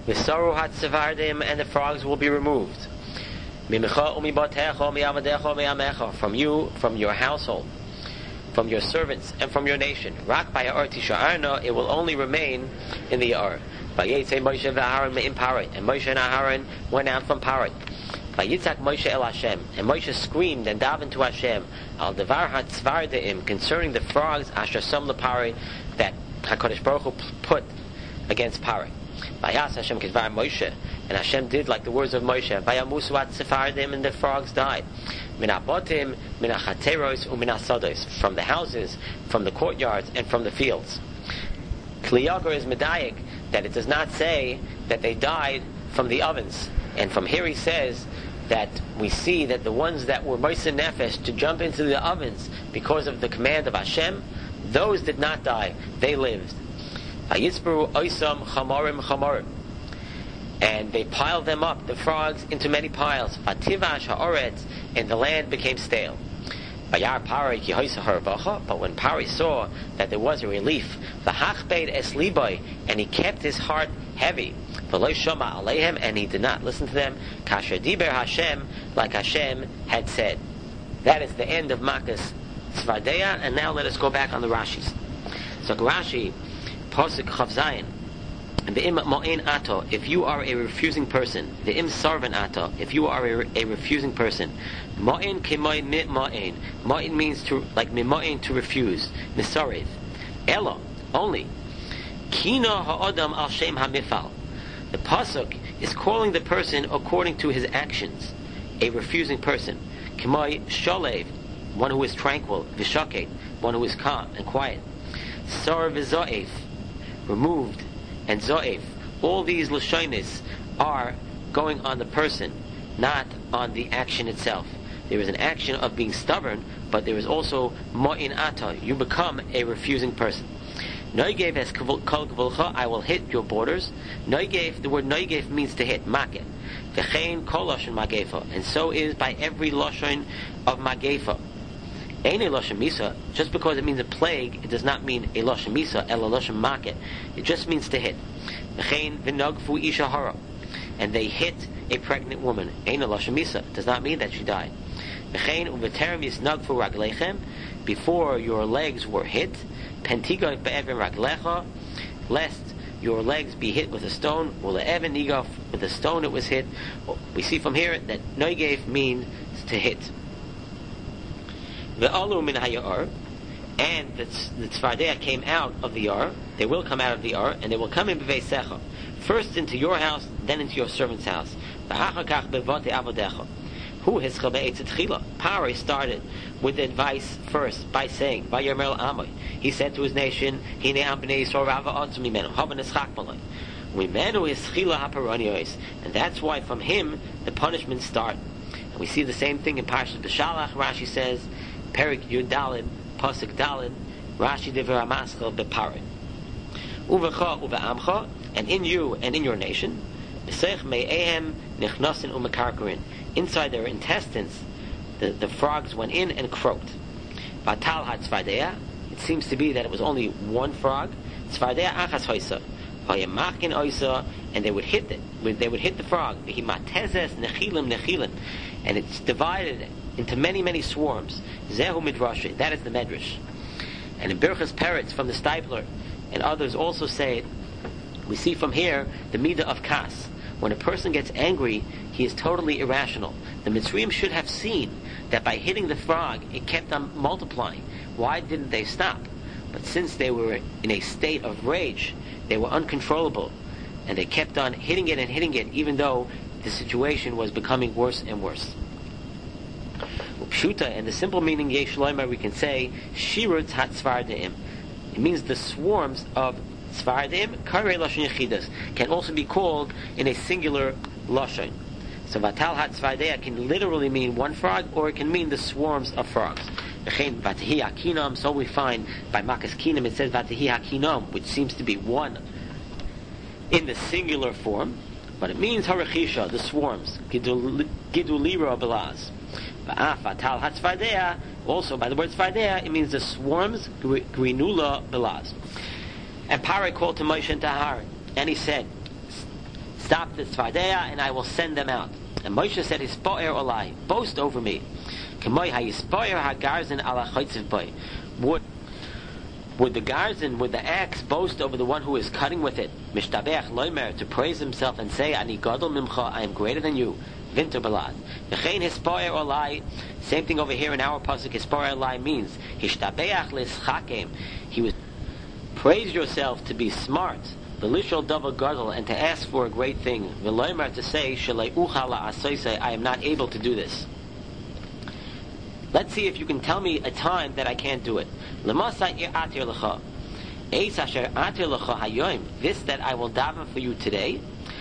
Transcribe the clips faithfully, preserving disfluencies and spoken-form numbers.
V'saru hatzavardim, and the frogs will be removed. Mimicha umibatecha mi'amadecha mi'amecha, from you, from your household, from your servants, and from your nation. Rak ba'ya'ar tisha'arna, it will only remain in the Ya'ar. Vayetze Moshe v'Aaron me'im Parai, and Moshe and Aaron went out from Parai. Vayitzak Moshe el Hashem, and Moshe screamed and davened to Hashem, al devar hatzvardeim, concerning the frogs asher sam leParai, that HaKadosh Baruch Hu put against Parai. Vayas Hashem kidvar Moshe, and Hashem did like the words of Moshe. Vayamusu at sefardim, and the frogs died. Min abotim, min achateros, umin asados, from the houses, from the courtyards, and from the fields. Kliyagar is medayik, that it does not say that they died from the ovens. And from here he says that we see that the ones that were moisen nefesh to jump into the ovens because of the command of Hashem, those did not die, they lived. Vayitzberu oisam chamarim chamarim, and they piled them up, the frogs, into many piles. Vativash ha'oretz, and the land became stale. Vayar Parai ki hoisa harvacha, but when Parai saw that there was a relief, v'hachbeid es libai, and he kept his heart heavy, v'lo shama aleihem, and he did not listen to them, kasher diber Hashem, like Hashem had said. That is the end of Makas Tzvardeya, and now let us go back on the Rashis. So Rashi, Pasuk Chav Zayin, the im ma'in ato, if you are a refusing person, the im sarvan ato, if you are a, a refusing person, ma'in kemay mit ma'in, ma'in means to, like mima'in, to refuse, misarev, elo, only, kina ha'adam al shem ha'mifal, the pasuk is calling the person according to his actions, a refusing person, kemay shalev, one who is tranquil, vishaket, one who is calm and quiet, sar v'zo'ef, removed, and zo'ef. All these lashonis are going on the person, not on the action itself. There is an action of being stubborn, but there is also ma'in ata, you become a refusing person. Noigev es kol gvulcha, I will hit your borders. Noigev, the word noigev means to hit, maket. V'chein kol lashon magefa, and so is by every lashon of magefa. Ein a lashon misa, just because it means a plague, it does not mean a lashon misa, el a lashon maket. It just means to hit. V'chein v'nogfu isha hara, and they hit a pregnant woman. Ein a lashon misa, does not mean that she died. V'chein u'v'terem yisnogfu raglechem, before your legs were hit, pentiga be'evin raglecha, lest your legs be hit with a stone, u'le'evin nigaf, with a stone it was hit. We see from here that noigev means to hit. The alu min hayar, and the, the tzvardeya came out of the yar. They will come out of the yar, and they will come in b'veisecha, first into your house, then into your servant's house. V'hachakach bevate avodecha. Who has chabe'etzitchila? Parai started with the advice first by saying, "Vayomer Amoy." He said to his nation, "Hine am bnei Yisrael rava otzu mimenu, hava neschak malay." Mimenu is chila haparoniyos, and that's why from him the punishments start. And we see the same thing in Parshas B'Shalach. Rashi says, Perik Yud Dalin, Pasuk Dalin, Rashi Devar Amaschel Beparai. Uvecha uve'amcha, and in you and in your nation, B'seich me'ehem nichnasin u'mekarkarin. Inside their intestines, the, the frogs went in and croaked. Vatal had tzvardeya. It seems to be that it was only one frog. Tzvardeya achas hoisa. Vayamakin oisa, and they would hit it. They would hit the frog. V'himatezes nechilim nechilim, and it's divided into many, many swarms. Zehu midrash, that is the medrash. And in Birchas Peretz from the Stipler, and others also say it, we see from here the midah of kas. When a person gets angry, he is totally irrational. The Mitzrayim should have seen that by hitting the frog, it kept on multiplying. Why didn't they stop? But since they were in a state of rage, they were uncontrollable, and they kept on hitting it and hitting it, even though the situation was becoming worse and worse. Pshuta, and the simple meaning Yesh Loimer, we can say Shirutz HaTzvardeim. It means the swarms of Tzvardeim. Karei Lashon Yechidas can also be called in a singular Lashon. So Vatal HaTzvardeya can literally mean one frog, or it can mean the swarms of frogs. Vatihi Hakinam, so we find by Makas Kinam it says Vatihi Hakinam, which seems to be one in the singular form, but it means Harachisha, the swarms. Gidulira Belaz. Vatal HaTzvardeya, also by the word Tzvardeya, it means the swarms, Grinula Belaz. And Parai called to Moshe and to Aaron, and he said, stop the Tzfardeya, and I will send them out. And Moshe said, Hispoer olai, boast over me. K'moy ha-yispoer ha-garzin ala chotziv boy. Would Would the garzin, would the axe boast over the one who is cutting with it? Mishtabech loimer, to praise himself and say, Ani gadol mimcha, I am greater than you. Vinter balad. V'chein hispoer olai. Same thing over here in our pasuk. Hispoer olai means hishtabeach lischakem. He was praise yourself to be smart. V'lishol davar gadol, and to ask for a great thing. V'loimer, to say shalei ucha la'asoisei, I am not able to do this. Let's see if you can tell me a time that I can't do it. This that I will daven for you today,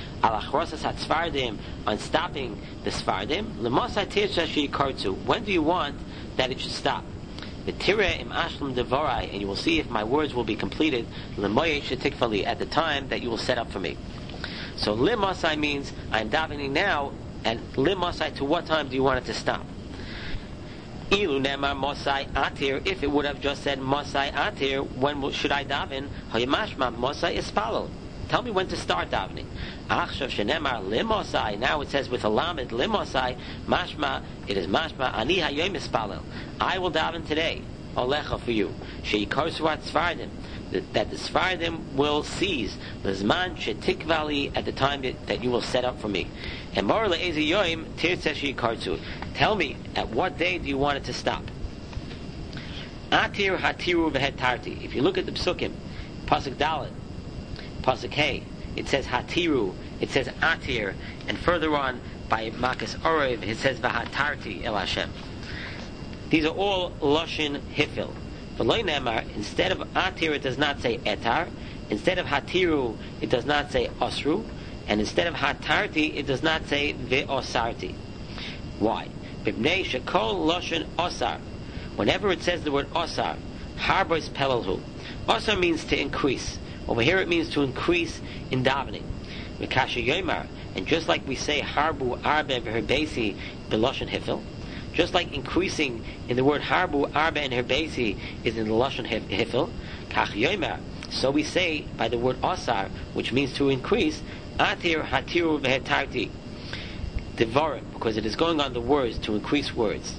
on stopping the Sfardim. When do you want that it should stop? And you will see if my words will be completed at the time that you will set up for me. So limasai means I am davening now, and limasai, to what time do you want it to stop? Ilu nemar mosai atir, if it would have just said mosai atir, when should I daven? Hayamashma mosai ispalel. Tell me when to start davening. Achshav shenemar limosai. Now it says with a lamed limosai, mashma, it is mashma ani hayom ispalel. I will daven today, olecha, for you. Sheyikarsuat svardim, that the svardim will cease l'zman shetikvali, at the time that, that you will set up for me. And more le'ezi yoim tirtzeh sheyikarsu. Tell me, at what day do you want it to stop? Atir hatiru v'hetarti. If you look at the psukim, pasuk dalet, pasuk hey, it says hatiru, it says atir, and further on by makas orev it says v'hatarti el Hashem. These are all lashon hifil. V'loy nemar, instead of atir it does not say etar, instead of hatiru it does not say osru, and instead of hatarti it does not say ve'osarti. Why? Bibnei shekol lashon osar. Whenever it says the word osar, harbos pelelhu. Osar means to increase. Over here it means to increase in davening. Mikasha yomar, and just like we say harbu arbe v'herbesi b'lashon hifil, just like increasing in the word harbu arbe and herbesi is in the lashon hifil, kach yomar, so we say by the word osar, which means to increase, atir hatiru v'hetarti. Devarim, because it is going on the words to increase words.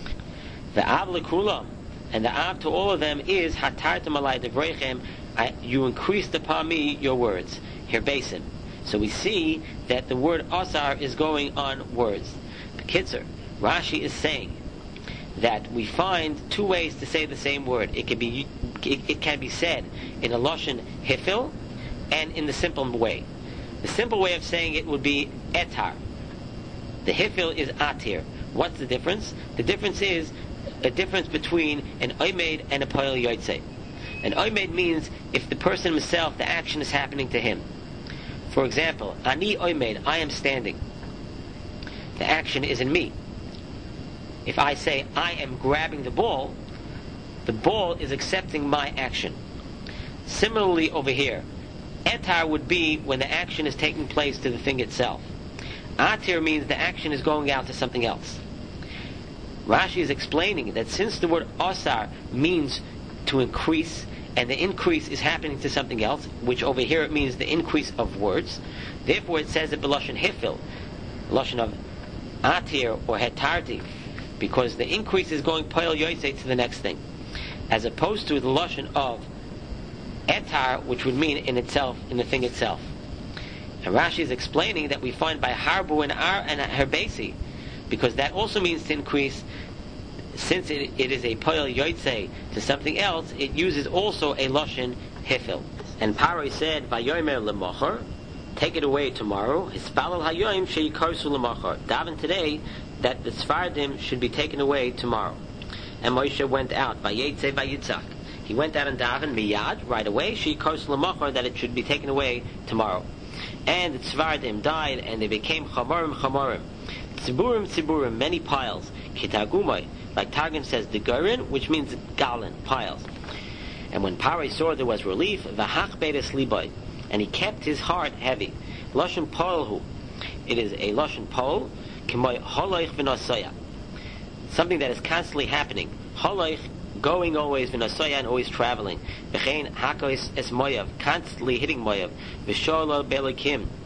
The av lekulam, and the av to all of them is hatartam alai devrechem. You increased upon me your words. Herbesim. So we see that the word asar is going on words. Bekitzer, Rashi is saying that we find two ways to say the same word. It can be it, it can be said in a lashon hifil and in the simple way. The simple way of saying it would be etar. The hifil is atir. What's the difference? The difference is a difference between an oimed and a poel yotzei. An oimed means if the person himself, the action is happening to him. For example, ani oimed, I am standing. The action is in me. If I say I am grabbing the ball, the ball is accepting my action. Similarly over here, etar would be when the action is taking place to the thing itself. Atir means the action is going out to something else. Rashi is explaining that since the word asar means to increase, and the increase is happening to something else, which over here it means the increase of words, therefore it says it b'lashon hifil, lashon of atir or hetarti, because the increase is going poel yotzei to the next thing, as opposed to the lashon of etar, which would mean in itself, in the thing itself. And Rashi is explaining that we find by harbu and ar and herbesi, because that also means to increase. Since it, it is a poel yotzei to something else, it uses also a lashon hifil. And Paro said, "Vayomer lemachar, take it away tomorrow. Hispalel hayoim sheyikarsu lemachar. Daven today that the Sfardim should be taken away tomorrow." And Moshe went out. Vayetze vayitzak. He went out and davened miyad, right away. Sheyikarsu lemachar, that it should be taken away tomorrow. And the Sfardim died, and they became chamorim chamorim. Tziburim tziburim, many piles. Kitagumai, like Targum says, the Gerin, which means gallon, piles. And when Paro saw there was relief, v'hach beres libai, and he kept his heart heavy. Lashon polhu, it is a lashon pol, k'moy holoich v'nosaya, something that is constantly happening. Holoich, going always, v'nosaya, and always traveling. V'chein hakois es moyav, constantly hitting moyav. V'sholo belikim,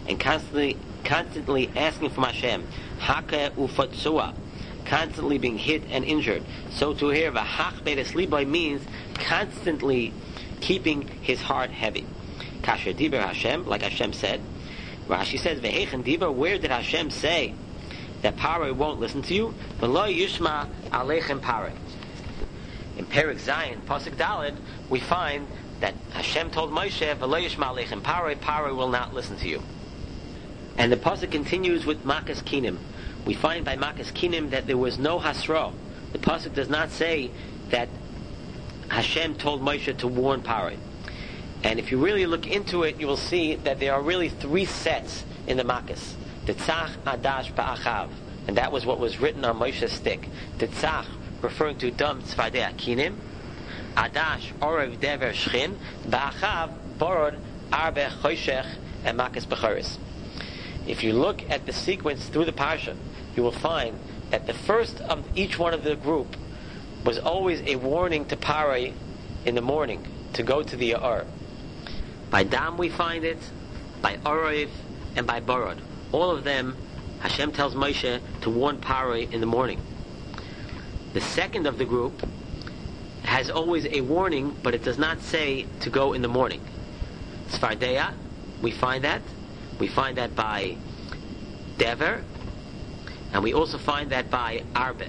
and constantly constantly asking from Hashem, haka ufatsua, constantly being hit and injured. So to hear v'hach beitas liboy means constantly keeping his heart heavy. Kasher diber Hashem, like Hashem said. Rashi says, v'hechen diber, where did Hashem say that Paroi won't listen to you? V'lo yishma aleichem Paroi. In Perek Zayin, Pasuk Daled, we find that Hashem told Moshe, v'lo yishma aleichem Paroi, Paroi will not listen to you. And the Pasuk continues with Makas Kinim. We find by Makas Kinim that there was no Hasra. The Pasuk does not say that Hashem told Moshe to warn Paroi. And if you really look into it, you will see that there are really three sets in the Makas. Tetzach, Adash, Ba'achav. And that was what was written on Moshe's stick. Tetzach, referring to Dam Tzvadei Akinim. Adash, Orev Dever Shchin. Ba'achav, Borod, Arbe Choshech, and Makas Bechoris. If you look at the sequence through the Parsha, you will find that the first of each one of the group was always a warning to Paroi in the morning to go to the Ya'ar. By Dam we find it, by Orev, and by Borod. All of them, Hashem tells Moshe to warn Paroi in the morning. The second of the group has always a warning, but it does not say to go in the morning. Tzvardeya, we find that. We find that by Dever, and we also find that by Arbe.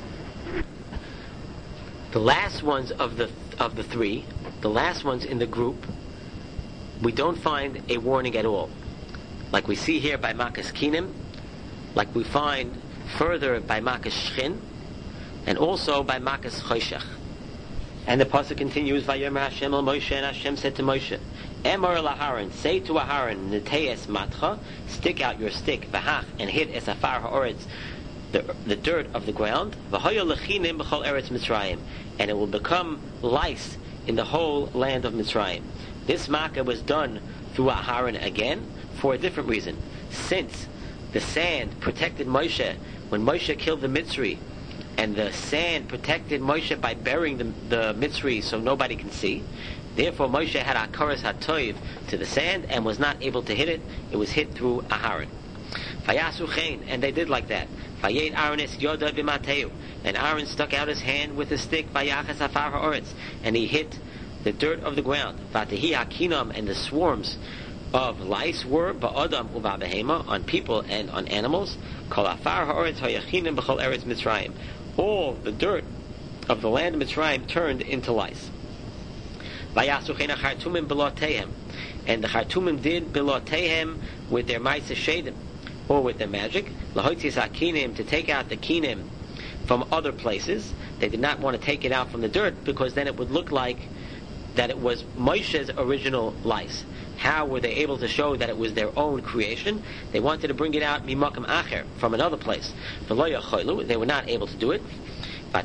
The last ones of the of the three, the last ones in the group, we don't find a warning at all. Like we see here by Makas Kinim, like we find further by Makas Shchin, and also by Makas Choshech. And the pasuk continues, Vayomer Hashem el Moshe, and Hashem said to Moshe, Emor laharon, say to Aharon, Neteyes matcha, stick out your stick, v'hach, and hit es afar ha'oretz, the the dirt of the ground, v'hoyo lechinim b'chol eretz Mitzrayim, and it will become lice in the whole land of Mitzrayim. This makkah was done through Aharon again for a different reason. Since the sand protected Moshe when Moshe killed the Mitzri, and the sand protected Moshe by burying the, the Mitzri so nobody can see. Therefore Moshe had Akaras HaToiv to the sand and was not able to hit it. It was hit through Aharon. Vayasu Chen, and they did like that. Vayed Aaron es Yoda b'Mateu, and Aaron stuck out his hand with a stick, Vayachas Afar ha'oretz, and he hit the dirt of the ground. Vatehi Hakinam, and the swarms of lice were ba'adam u'ba'behema, on people and on animals. Kol Afar ha'oretz hayachinim b'chol eretz Mitzrayim. All the dirt of the land of Mitzrayim turned into lice. Vayasu Chen HaChartumim b'lotehem, and the Chartumim did b'lotehem with their Ma'aseh Shedim, or with their magic, Lahotzis HaKinim, to take out the kinim from other places. They did not want to take it out from the dirt because then it would look like that it was Moshe's original lice. How were they able to show that it was their own creation? They wanted to bring it out mimakam acher, from another place. They were not able to do it. And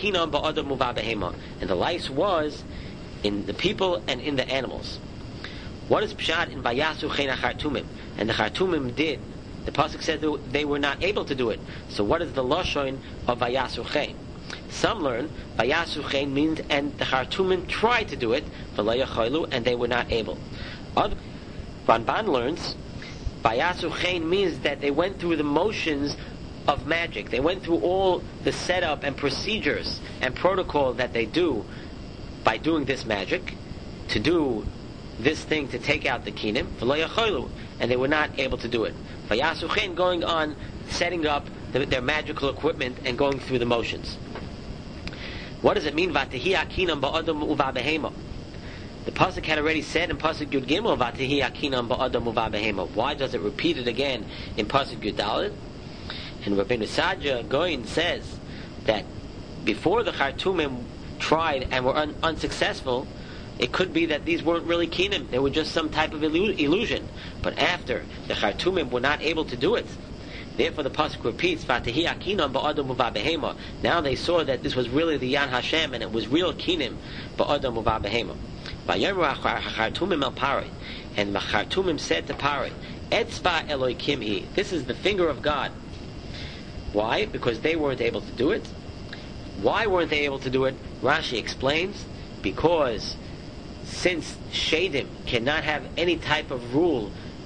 the lice was in the people and in the animals. What is pshat in Vayasu Chen HaChartumim? And the Chartumim did. The pasuk said they were not able to do it. So what is the lashon of Vayasu Chen? Some learn Vayasu Chen means, and the Chartumim tried to do it, and they were not able. Other Ramban learns Vayasu Chen means that they went through the motions of magic. They went through all the setup and procedures and protocol that they do by doing this magic, to do this thing to take out the kinim, and they were not able to do it. Vayasu Chen, going on setting up the, their magical equipment and going through the motions. What does it mean? Vatehi akinam ba'adam uva'behema. The pasuk had already said in pasuk Yud Gimel, Vatehi akinam ba'adam uva'behema. Why does it repeat it again in pasuk Yud Daled? And Rabbeinu Sadja Goin says that before the Chartumim tried and were un- unsuccessful, it could be that these weren't really kinim; they were just some type of illu- illusion. But after the Chartumim were not able to do it, therefore the pasuk repeats, "Vatehi akinam ba'adam uva'behema." Now they saw that this was really the Yan Hashem, and it was real kinim ba'adam uva'behema. Vayomer Chartumim el Paroi, and the Chartumim said to Paroi, "Etzba Elokim hi." This is the finger of God. Why? Because they weren't able to do it. Why weren't they able to do it? Rashi explains, because since Shadim cannot have any type of rule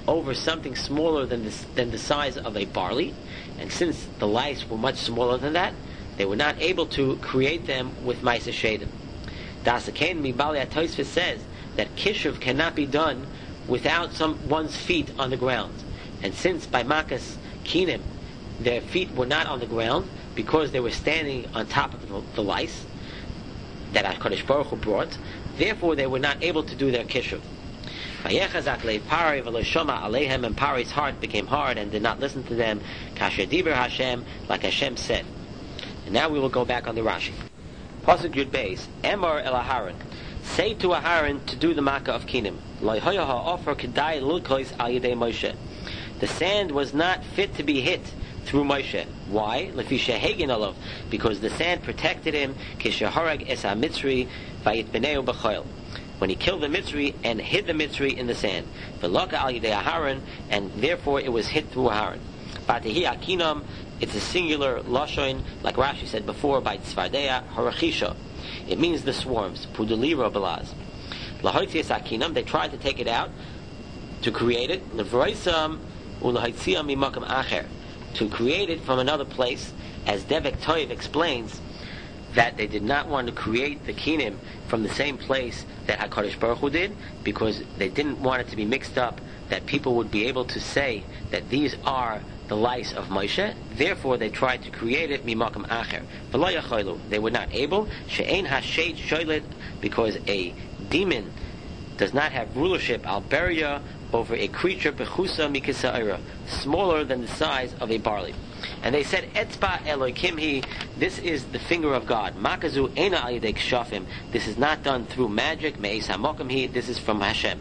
over something smaller than the, than the size of a barley, and since the lice were much smaller than that, they were not able to create them with Maisa Shedim. Dasakain Mibali Atoisvis says that Kishuv cannot be done without some one's feet on the ground. And since by Makas Kinim their feet were not on the ground because they were standing on top of the, the lice that HaKadosh Baruch Hu brought, therefore they were not able to do their Kishuv. Vayechazak le'pari v'lo shoma aleihem, and Pari's heart became hard and did not listen to them. Kasher diber Hashem, like Hashem said. And now we will go back on the Rashi. Pasuk Yud Beis, Emor el Aharon, say to Aharon to do the Makkah of Kinim. Lo hoya ha'ofer kedai lulkois al yedei Moshe. The sand was not fit to be hit through Moshe. Why? Lefi shehegen alav, because the sand protected him. Kisheharag es ha-mitzri vayitbeneu b'choil, when he killed the Mitzri and hid the Mitzri in the sand. V'loka al yedei Aharon, and therefore it was hit through Aharon. Batehi akinam, it's a singular lashon, like Rashi said before, by Tzvardeya harachisha. It means the swarms. Pudulira belaz. Lahoitzias akinam, they tried to take it out, to create it. Levroisam ulahoitziam mimakam acher, to create it from another place, as Devek Toiv explains, that they did not want to create the kinim from the same place that HaKadosh Baruch Hu did, because they didn't want it to be mixed up, that people would be able to say that these are the lice of Moshe. Therefore they tried to create it mimakam acher. V'lo yacholu, they were not able. She'ein hashed shoylet, because a demon does not have rulership al beria over a creature bechusa mikisa'ira, smaller than the size of a barley. And they said, Etzba Elokim hi, this is the finger of God. Makazu ena al yedei kshafim, this is not done through magic. Me'es hamokim hi, this is from Hashem.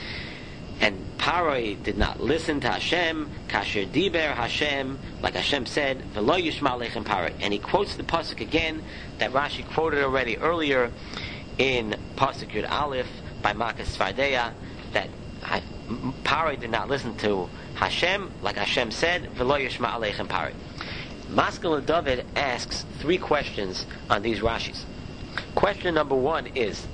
And Paroi did not listen to Hashem. Kasher diber Hashem, like Hashem said, V'lo yishma lechem Paroi. And he quotes the pasuk again that Rashi quoted already earlier in pasuk Yud Aleph by Makas Svardeya, that Paroi did not listen to Hashem, like Hashem said, V'lo yishma lechem Paroi. Maskil David asks three questions on these Rashis. Question number one is,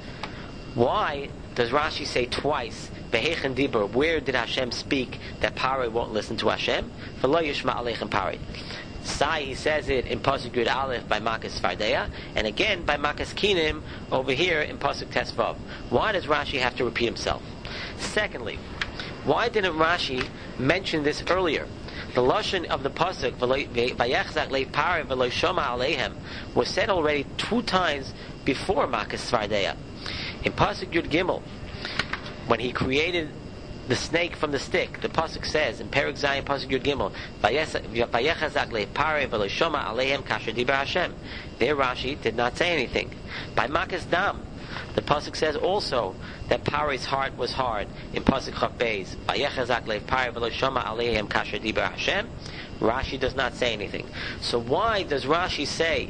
why does Rashi say twice, Behechen Dibur, where did Hashem speak that Paroi won't listen to Hashem? V'lo yishma aleichem Paroi. Sai, he says it in Pasuk Yud Aleph by Makas Svardeya, and again by Makas Kinim over here in Pasuk Tesvav. Why does Rashi have to repeat himself? Secondly, why didn't Rashi mention this earlier? The lashon of the pasuk Vayechzak le'pari v'lo shoma aleihem was said already two times before Makas Svardeya. In pasuk Yud Gimel, when he created the snake from the stick, the pasuk says in Perek Zayin pasuk Yud Gimel, Vayechzak le'pari v'lo shoma aleihem kasher diber Hashem. There Rashi did not say anything. By Makas Dam, the pasuk says also that Pari's heart was hard in pasuk Chaf Beis. Vayechazak le'pari v'lo shoma aleihem kasher diber Hashem. Rashi does not say anything. So why does Rashi say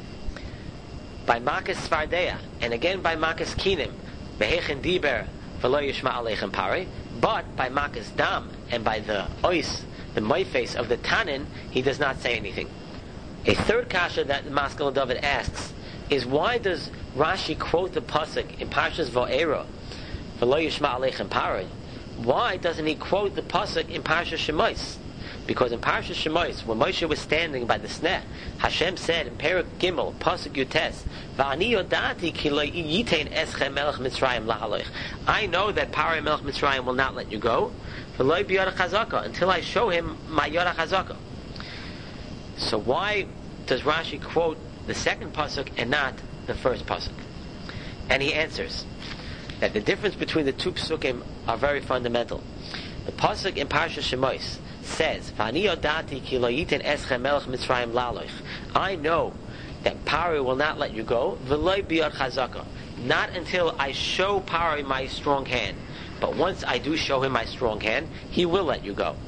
by Makas Svardeya and again by Makas Kinim, Behechen diber v'lo yishma aleichem Pari, but by Makas Dam and by the ois, the moifes of the Tanin, he does not say anything? A third kasha that Maskil David asks is, why does Rashi quote the pasuk in Parshas Va'era, V'lo yishma aleichem Pari? Why doesn't he quote the pasuk in Parshas Shemos? Because in Parshas Shemos, when Moshe was standing by the sneh, Hashem said in Perek Gimel, pasuk Yutes, V'ani yodati ki lo yitein eschem melech Mitzrayim lahaloich. I know that Pari melech Mitzrayim will not let you go, V'lo b'yada chazaka, until I show him my yada chazaka. So why does Rashi quote the second pasuk and not the first pasuk? And he answers that the difference between the two psukim are very fundamental. The pasuk in Parshas Shemos says, "V'ani yodati ki lo yiten eschem melech Mitzrayim laloich." I know that Pari will not let you go. V'lo b'yad chazaka, not until I show Pari my strong hand. But once I do show him my strong hand, he will let you go.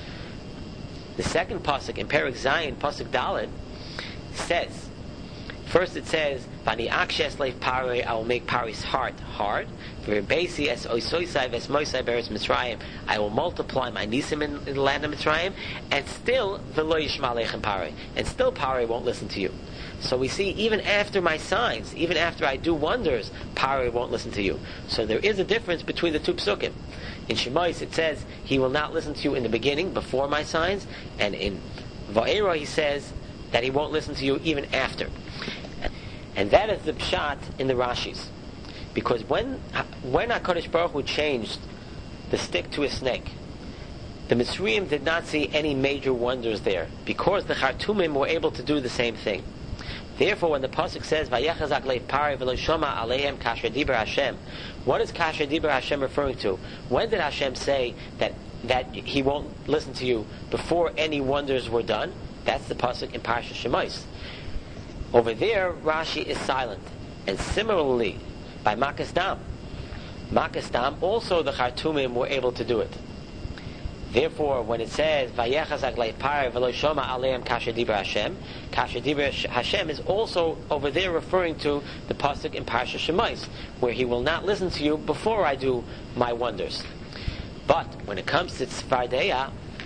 The second pasuk in Perek Zayin, pasuk Daled, says, first it says, "Vani akshes leif Pari," I will make Pari's heart hard. V'rebesi es oisoisai ves moisai beres Mitzrayim, I will multiply my nisim in, in the land of Mitzrayim, and still v'lo yishma aleichem Pari, and still Pari won't listen to you. So we see, even after my signs, even after I do wonders, Pari won't listen to you. So there is a difference between the two psukim. In Shemais it says, He will not listen to you in the beginning, before my signs, and in Va'era he says that He won't listen to you even after. And that is the pshat in the Rashis. Because when when HaKadosh Baruch Hu changed the stick to a snake, the Mitzrayim did not see any major wonders there, because the Chartumim were able to do the same thing. Therefore, when the pasuk says, "Vayechazak leipari v'lo shoma aleihem kasher diber Hashem," what is kasher diber Hashem referring to? When did Hashem say that that He won't listen to you before any wonders were done? That's the pasuk in Parashat Shemais. Over there, Rashi is silent, and similarly by Makas Dam, Makas Dam also the Chartumim were able to do it. Therefore, when it says "Vayechazak leipari v'lo shoma aleihem kasher diber Hashem," kasher diber Hashem is also over there referring to the pasuk in Parashat Shemais, where He will not listen to you before I do my wonders. But when it comes to Tzfardeya,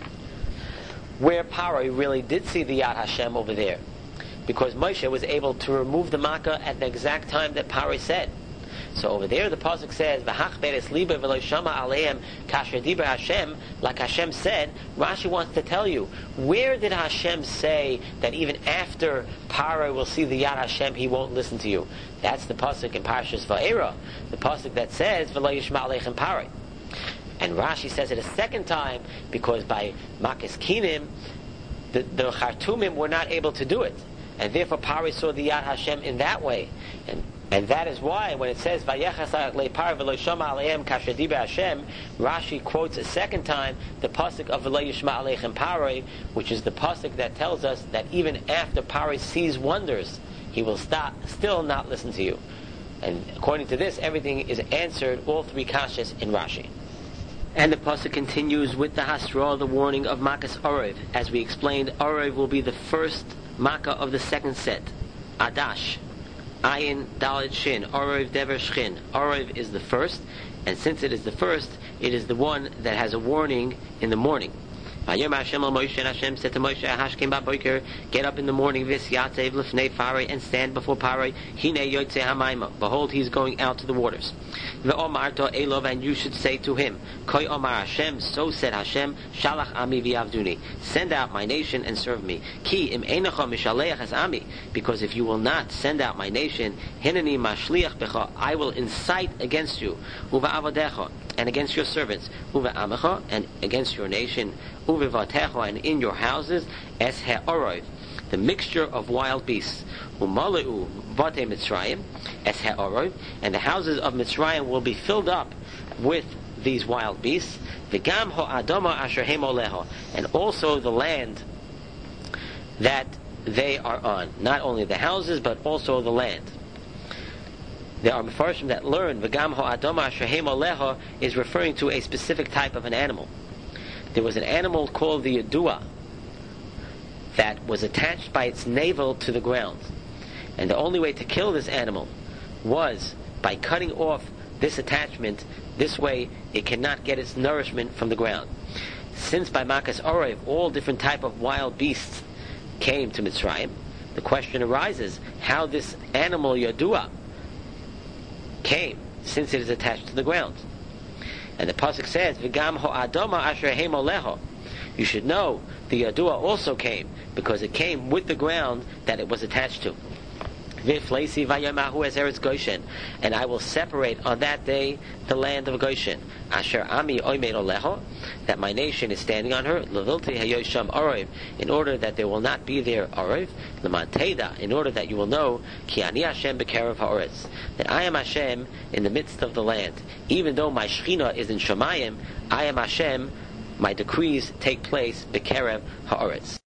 where Paro really did see the Yad Hashem over there, because Moshe was able to remove the makkah at the exact time that Paro said. So over there the pasuk says, "V'hach beres liba v'lo shama aleihem kasher diber Hashem," like Hashem said. Rashi wants to tell you, where did Hashem say that even after Paro will see the Yad Hashem, He won't listen to you? That's the pasuk in Parashas Va'era, the pasuk that says, "V'lo yishma aleichem Paro." And Rashi says it a second time because by Makas Kinim, the, the Chartumim were not able to do it, and therefore Paro saw the Yad Hashem in that way. And And that is why when it says "Vayechazak leipari v'lo shama aleihem kasher diber Hashem," Rashi quotes a second time the pasuk of "V'lo yishma aleichem Paro," which is the pasuk that tells us that even after Paro sees wonders, he will stop, still not listen to you. And according to this, everything is answered, all three kashas in Rashi. And the pasuk continues with the hasra, the warning of Makas Orov. As we explained, Orov will be the first makkah of the second set, Adash. Ayin Dalet Shin, Orov Dever Shchin. Orov is the first, and since it is the first, it is the one that has a warning in the morning. Vayom Hashem al Moshe, and Hashem said to Moshe, "Hashkem ba'boker, get up in the morning, vis yatzev lefnei Paro, and stand before Paro. Hine yotze hamayma, behold, he is going out to the waters. Ve'omarto elov, and you should say to him, Koi Omar Hashem, so said Hashem, Shalach ami v'yavduni, send out my nation and serve me. Ki im einacha mishaleach as ami, because if you will not send out my nation, hineni mashliach becha, I will incite against you, uve'avodecha, and against your servants, uve'amecha, and against your nation, uvevatecha, and in your houses, es ha'orov, the mixture of wild beasts, umaleu vate Mitzrayim, es ha'orov, and the houses of Mitzrayim will be filled up with these wild beasts, v'gam ha'adama asher hemoleho, and also the land that they are on, not only the houses but also the land. There are Mefarshim that learn v'gam ha'adama asher hemoleho is referring to a specific type of an animal. There was an animal called the Yadua that was attached by its navel to the ground. And the only way to kill this animal was by cutting off this attachment. This way it cannot get its nourishment from the ground. Since by Makas Orov all different type of wild beasts came to Mitzrayim, the question arises how this animal Yadua came, since it is attached to the ground. And the pasuk says, "V'gam ho'adama asher hemoleho." You should know the Yadua also came because it came with the ground that it was attached to. V'fleisi vayamahu as Eretz Goshen, and I will separate on that day the land of Goshen. Asher ami oimed oleho, that my nation is standing on her. Levilti hayosham orov, in order that there will not be there orov. Lemanteda, in order that you will know ki ani Hashem b'kerev ha'oretz, that I am Hashem in the midst of the land. Even though my Shechina is in Shemayim, I am Hashem. My decrees take place b'kerev ha'oretz.